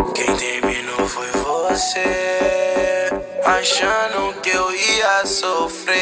Quem terminou foi você, achando que eu ia sofrer.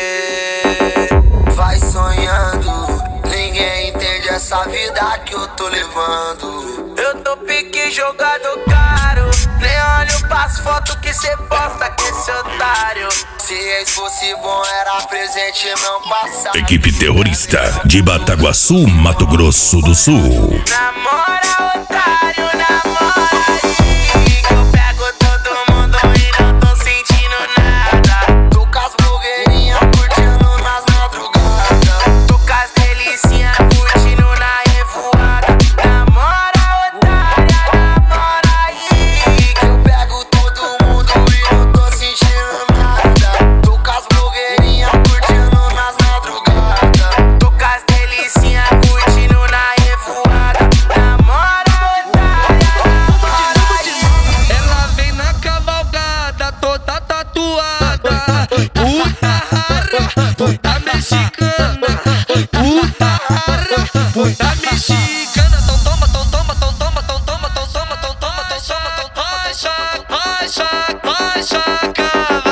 Vai sonhando, ninguém entende essa vida que eu tô levando. Eu tô pique jogado caro, nem olho pras fotos que cê posta com esse otário. Se ex fosse bom era presente não passado. Equipe terrorista de Bataguaçu, Mato Grosso do Sul. Namora otário, namora aí, que eu pego todo mundo e não tô sentindo nada. Tô com as blogueirinhas curtindo nas madrugadas. Tô com as delicinhas curtindo na revoada. Namora otária, namora aí, que eu pego todo mundo e não tô sentindo nada. Tô com as blogueirinhas curtindo nas madrugadas. Tô com as delicinhas curtindo na revoada. Namora otária, namora aí. Ela vem na cavalgada toda tatuada. Puta rara, puta mexicana. Puta rara, puta mexicana. Então toma, então toma, então toma, então toma, então toma, então toma, então toma, então toma. Vai, chaca, vai, chaca.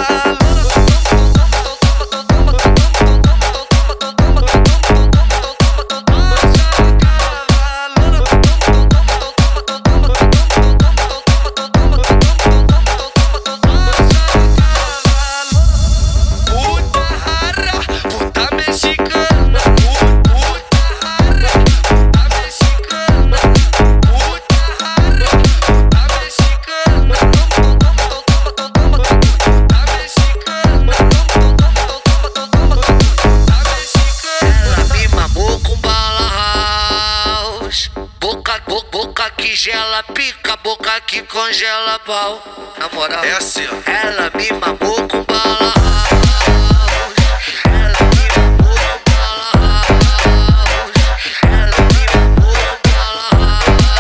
Boca que gela, pica, boca que congela pau. Na moral, é assim, ó. Ela me mamou com bala house. Ela me mamou com bala house. Ela me mamou com bala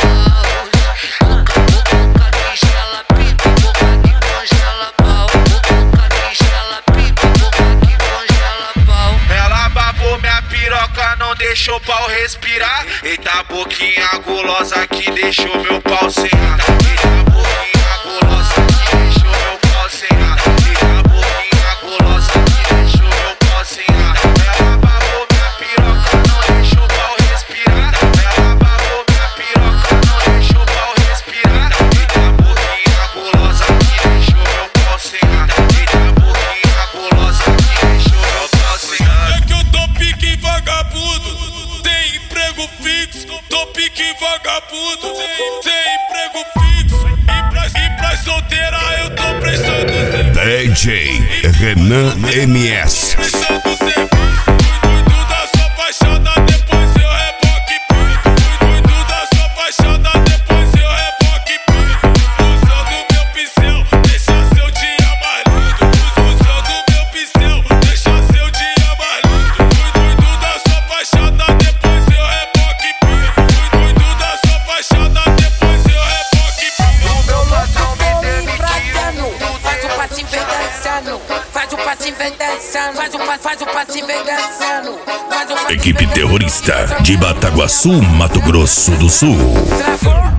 house. Boca que gela, pica, boca que congela pau. Boca que gela, pica, boca que congela pau. Ela babou minha piroca, não deixou o pau respirar. Eita boquinha gulosa que deixou meu pau sem ar. Eita boquinha gulosa que deixou meu pau sem ar. Eita boquinha gulosa que deixou meu pau sem ar. Ela babou minha piroca, não deixou o pau respirar. Ela babou minha piroca, não deixou o pau respirar. Eita boquinha gulosa que deixou meu pau sem ar. Eita boquinha gulosa que deixou meu pau sem ar. É que eu tô pique vagabundo, tem emprego fixo. Tô pique vagabundo, tem emprego fixo. E pra solteira eu tô prestando serviço. DJ Renan MS. Prestando serviço. Cuido da sua fachada, depois eu reboque piso. Cuido da sua fachada, depois eu reboque piso. Usando meu pincel, deixa seu dia mais lindo. Usando meu pincel, deixa seu dia mais lindo. Cuido da sua fachada, depois eu reboque piso. Cuido da sua fachada, depois eu reboque piso. O meu patrão me demitiu. Faz o passinho vem dançando. Faz o passinho vem dançando. Faz o passinho vem dançando. Equipe terrorista de Bataguaçu, Mato Grosso do Sul. Travou.